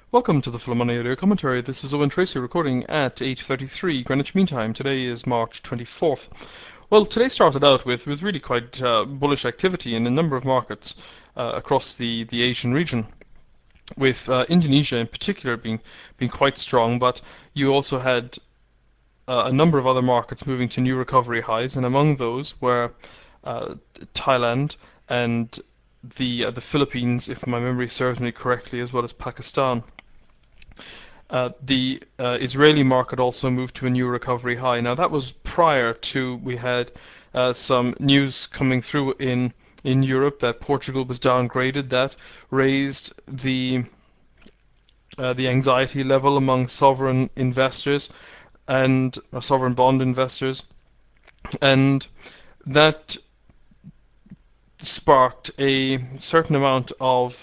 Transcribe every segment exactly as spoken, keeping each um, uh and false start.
Welcome to the Full Money Audio Commentary. This is Owen Tracy recording at eight thirty-three Greenwich Mean Time. Today is March twenty-fourth. Well, today started out with, with really quite uh, bullish activity in a number of markets uh, across the, the Asian region, with uh, Indonesia in particular being, being quite strong, but you also had uh, a number of other markets moving to new recovery highs, and among those were uh, Thailand and the uh, the Philippines, if my memory serves me correctly, as well as Pakistan. Uh, the uh, Israeli market also moved to a new recovery high. Now that was prior to we had uh, some news coming through in in Europe that Portugal was downgraded. That raised the uh, the anxiety level among sovereign investors and uh, sovereign bond investors, and that sparked a certain amount of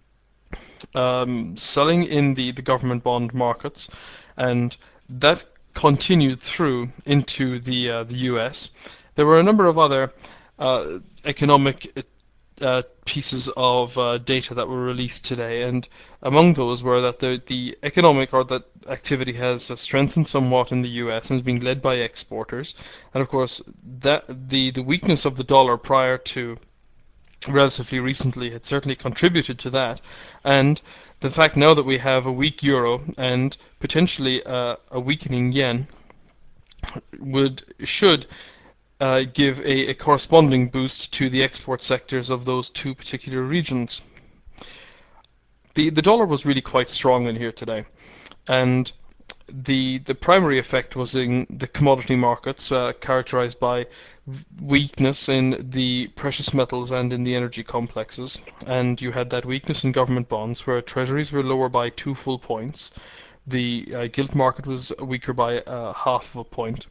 um, selling in the, the government bond markets, and that continued through into the uh, the U S. There were a number of other uh, economic uh, pieces of uh, data that were released today, and among those were that the the economic or that activity has uh, strengthened somewhat in the U S and is being led by exporters, and of course that the the weakness of the dollar prior to relatively recently had certainly contributed to that, and the fact now that we have a weak euro and potentially uh, a weakening yen would should uh, give a, a corresponding boost to the export sectors of those two particular regions. The the dollar was really quite strong in here today, and the the primary effect was in the commodity markets, uh, characterized by weakness in the precious metals and in the energy complexes, and you had that weakness in government bonds where treasuries were lower by two full points. The uh, gilt market was weaker by uh, half of a point,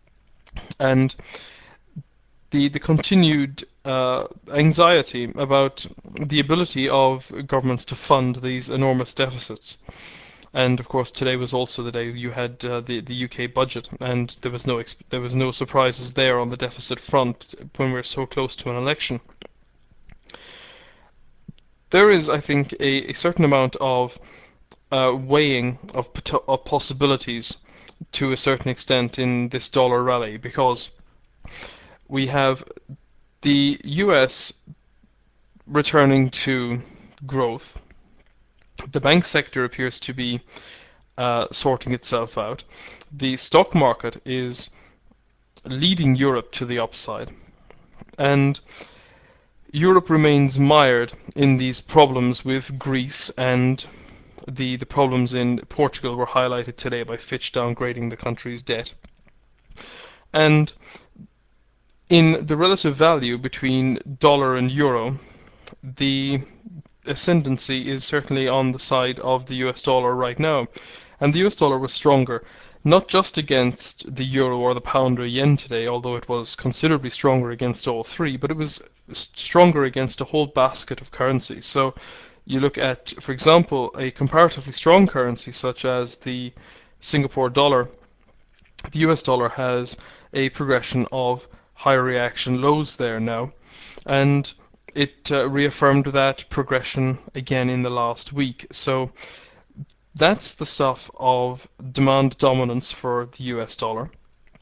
and the the continued uh, anxiety about the ability of governments to fund these enormous deficits. And of course, today was also the day you had uh, the the U K budget, and there was no exp- there was no surprises there on the deficit front when we're so close to an election. There is, I think, a, a certain amount of uh, weighing of, pot- of possibilities to a certain extent in this dollar rally, because we have the U S returning to growth. The bank sector appears to be uh, sorting itself out. The stock market is leading Europe to the upside, and Europe remains mired in these problems with Greece, and the, the problems in Portugal were highlighted today by Fitch downgrading the country's debt. And in the relative value between dollar and euro, the ascendancy is certainly on the side of the U S dollar right now, and the U S dollar was stronger, not just against the euro or the pound or yen today, although it was considerably stronger against all three, but it was stronger against a whole basket of currencies. So you look at, for example, a comparatively strong currency such as the Singapore dollar. The U S dollar has a progression of higher reaction lows there now, and it uh, reaffirmed that progression again in the last week. So that's the stuff of demand dominance for the U S dollar.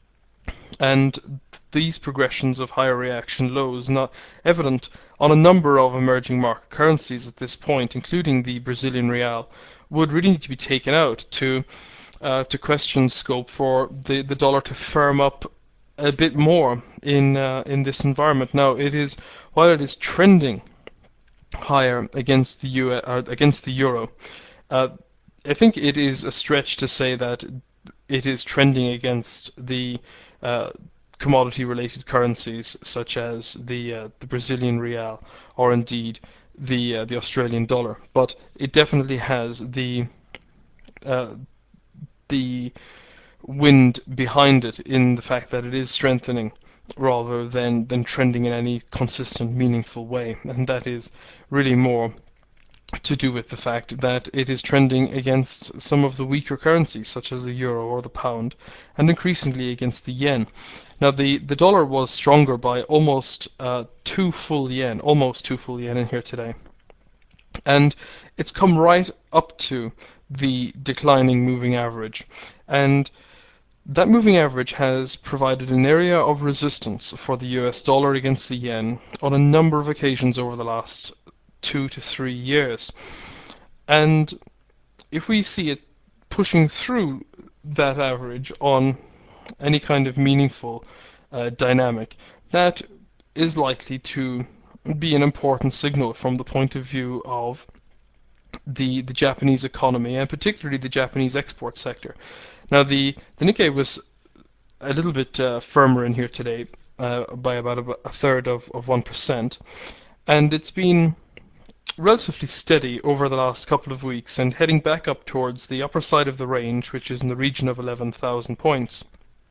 And these progressions of higher reaction lows, not evident on a number of emerging market currencies at this point, including the Brazilian real, would really need to be taken out to uh, to question scope for the, the dollar to firm up a bit more in uh, in this environment. Now, it is while it is trending higher against the U S, uh, against the euro, uh, I think it is a stretch to say that it is trending against the uh, commodity-related currencies such as the uh, the Brazilian real or indeed the uh, the Australian dollar. But it definitely has the uh, the wind behind it in the fact that it is strengthening rather than, than trending in any consistent, meaningful way. And that is really more to do with the fact that it is trending against some of the weaker currencies, such as the euro or the pound, and increasingly against the yen. Now, the, the dollar was stronger by almost uh, two full yen, almost two full yen in here today. And it's come right up to the declining moving average. And that moving average has provided an area of resistance for the U S dollar against the yen on a number of occasions over the last two to three years. And if we see it pushing through that average on any kind of meaningful uh, dynamic, that is likely to be an important signal from the point of view of the, the Japanese economy, and particularly the Japanese export sector. Now, the, the Nikkei was a little bit uh, firmer in here today, uh, by about a, a third of, of one percent, and it's been relatively steady over the last couple of weeks and heading back up towards the upper side of the range, which is in the region of eleven thousand points.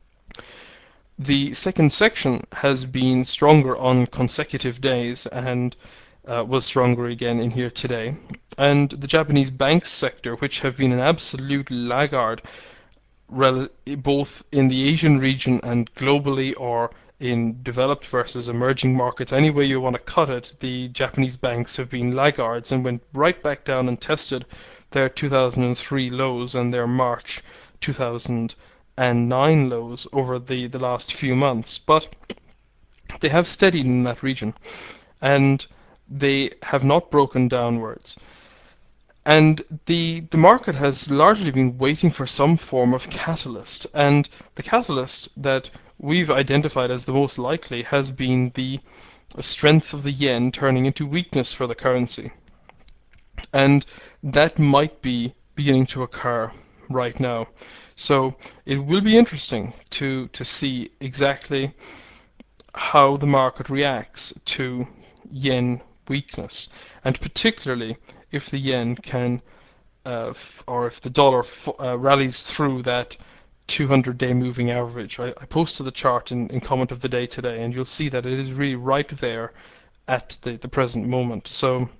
The second section has been stronger on consecutive days and uh, was stronger again in here today. And the Japanese banks sector, which have been an absolute laggard both in the Asian region and globally, or in developed versus emerging markets, any way you want to cut it, the Japanese banks have been laggards and went right back down and tested their two thousand three lows and their March two thousand nine lows over the, the last few months. But they have steadied in that region, and they have not broken downwards. And the the market has largely been waiting for some form of catalyst, and the catalyst that we've identified as the most likely has been the strength of the yen turning into weakness for the currency. And that might be beginning to occur right now. So it will be interesting to, to see exactly how the market reacts to yen weakness, and particularly if the yen can, uh, f- or if the dollar f- uh, rallies through that two hundred day moving average. I, I posted the chart in, in comment of the day today, and you'll see that it is really right there at the, the present moment. So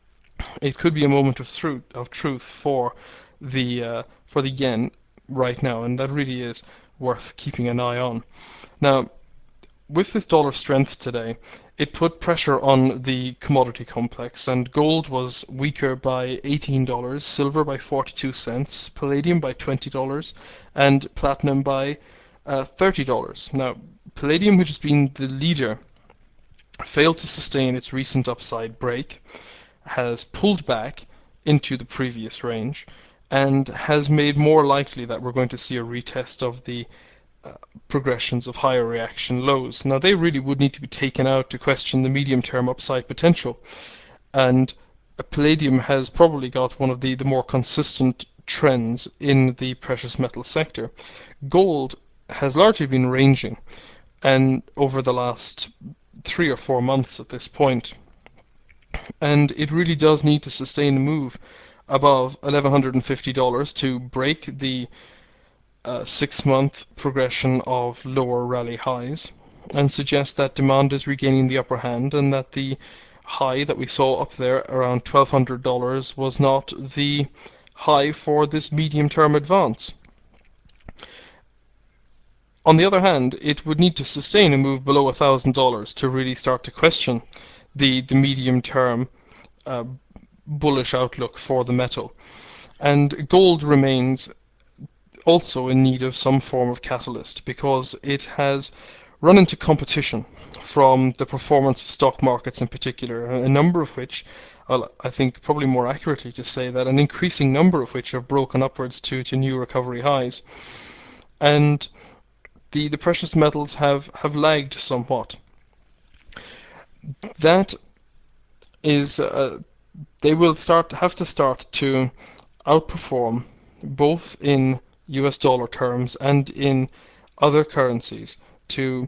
it could be a moment of truth, of truth for the uh, for the yen right now, and that really is worth keeping an eye on. Now, with this dollar strength today, it put pressure on the commodity complex, and gold was weaker by eighteen dollars, silver by forty-two cents, palladium by twenty dollars, and platinum by uh, thirty dollars. Now, palladium, which has been the leader, failed to sustain its recent upside break, has pulled back into the previous range, and has made more likely that we're going to see a retest of the uh, progressions of higher reaction lows. Now, they really would need to be taken out to question the medium-term upside potential, and palladium has probably got one of the, the more consistent trends in the precious metal sector. Gold has largely been ranging, and over the last three or four months at this point, and it really does need to sustain a move above eleven fifty dollars to break the uh, six-month progression of lower rally highs, and suggest that demand is regaining the upper hand, and that the high that we saw up there around twelve hundred dollars was not the high for this medium-term advance. On the other hand, it would need to sustain a move below one thousand dollars to really start to question the, the medium-term uh, bullish outlook for the metal. And gold remains also in need of some form of catalyst, because it has run into competition from the performance of stock markets in particular, a number of which, well, I think probably more accurately to say that an increasing number of which have broken upwards to, to new recovery highs. And the, the precious metals have, have lagged somewhat. That is, uh, they will start have to start to outperform both in U S dollar terms and in other currencies to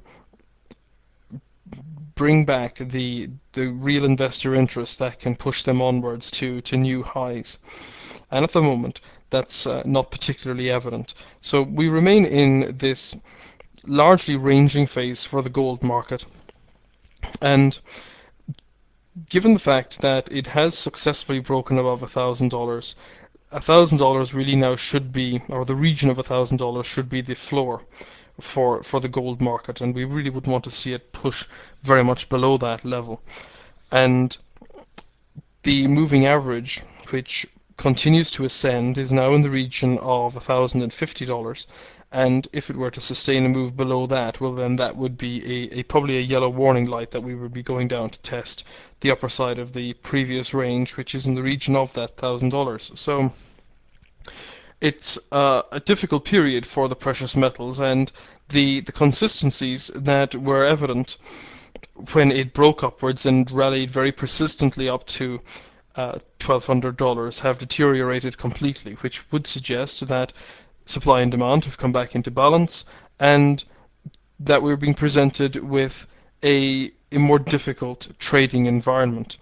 bring back the the real investor interest that can push them onwards to, to new highs. And at the moment, that's uh, not particularly evident. So we remain in this largely ranging phase for the gold market. And given the fact that it has successfully broken above one thousand dollars, one thousand dollars really now should be, or the region of one thousand dollars should be the floor for, for the gold market, and we really would want to see it push very much below that level. And the moving average, which continues to ascend, is now in the region of one thousand fifty dollars, and if it were to sustain a move below that, well then that would be a, a probably a yellow warning light that we would be going down to test the upper side of the previous range, which is in the region of that one thousand dollars. So it's uh, a difficult period for the precious metals, and the the consistencies that were evident when it broke upwards and rallied very persistently up to uh, twelve hundred dollars have deteriorated completely, which would suggest that supply and demand have come back into balance, and that we're being presented with a, a more difficult trading environment.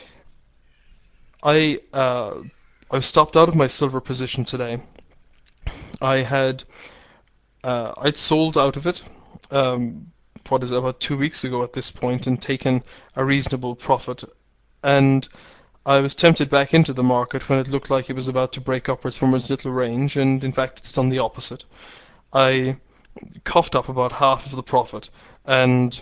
I uh, I've stopped out of my silver position today. I had uh, I'd sold out of it. Um, what is it, about two weeks ago at this point, and taken a reasonable profit, and I was tempted back into the market when it looked like it was about to break upwards from its little range, and in fact it's done the opposite. I coughed up about half of the profit, and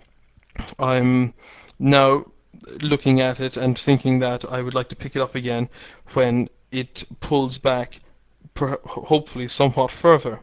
I'm now looking at it and thinking that I would like to pick it up again when it pulls back, per- hopefully somewhat further.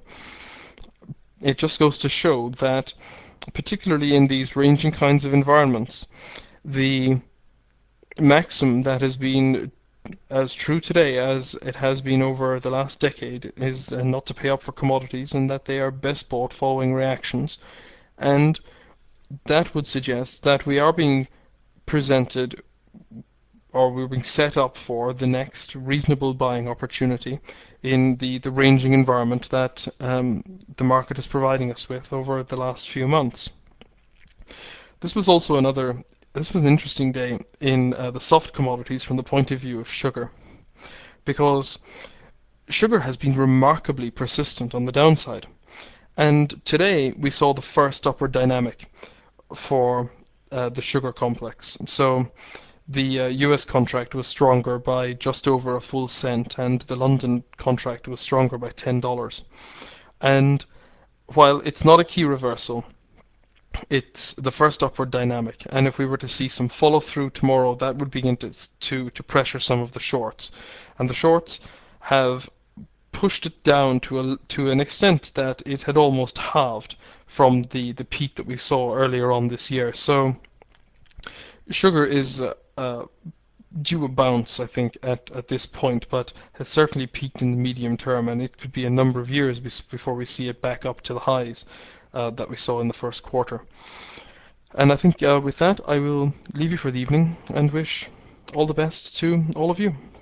It just goes to show that, particularly in these ranging kinds of environments, the maxim that has been as true today as it has been over the last decade is uh, not to pay up for commodities, and that they are best bought following reactions. And that would suggest that we are being presented, or we're being set up for the next reasonable buying opportunity in the, the ranging environment that um, the market is providing us with over the last few months. This was also another this was an interesting day in uh, the soft commodities from the point of view of sugar, because sugar has been remarkably persistent on the downside. And today we saw the first upward dynamic for uh, the sugar complex. So the uh, U S contract was stronger by just over a full cent, and the London contract was stronger by ten dollars. And while it's not a key reversal, it's the first upward dynamic, and if we were to see some follow through tomorrow, that would begin to, to to pressure some of the shorts, and the shorts have pushed it down to a to an extent that it had almost halved from the the peak that we saw earlier on this year. So sugar is uh, uh, due a bounce, I think, at, at this point, but has certainly peaked in the medium term, and it could be a number of years before we see it back up to the highs uh, that we saw in the first quarter. And I think uh, with that, I will leave you for the evening and wish all the best to all of you.